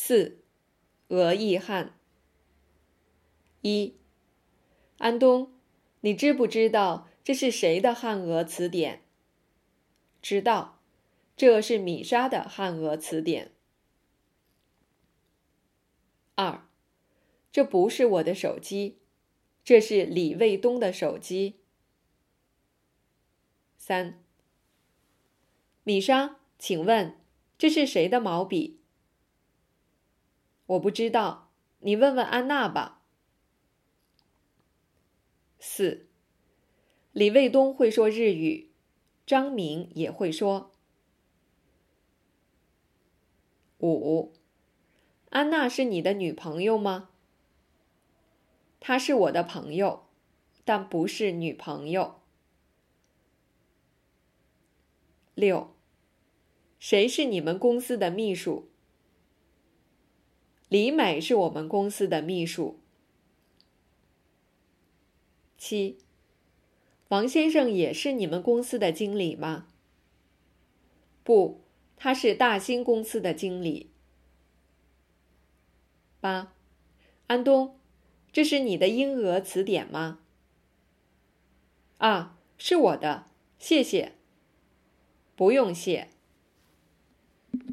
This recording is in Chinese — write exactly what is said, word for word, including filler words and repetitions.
四、俄译汉。一、安东，你知不知道这是谁的汉俄词典？知道，这是米莎的汉俄词典。二、这不是我的手机，这是李卫东的手机。三、米莎，请问这是谁的毛笔？我不知道，你问问安娜吧。四、李卫东会说日语，张明也会说。五、安娜是你的女朋友吗？她是我的朋友，但不是女朋友。六、谁是你们公司的秘书？李美是我们公司的秘书。七、王先生也是你们公司的经理吗？不，他是大兴公司的经理。八、安东，这是你的英俄词典吗？啊，是我的，谢谢。不用谢。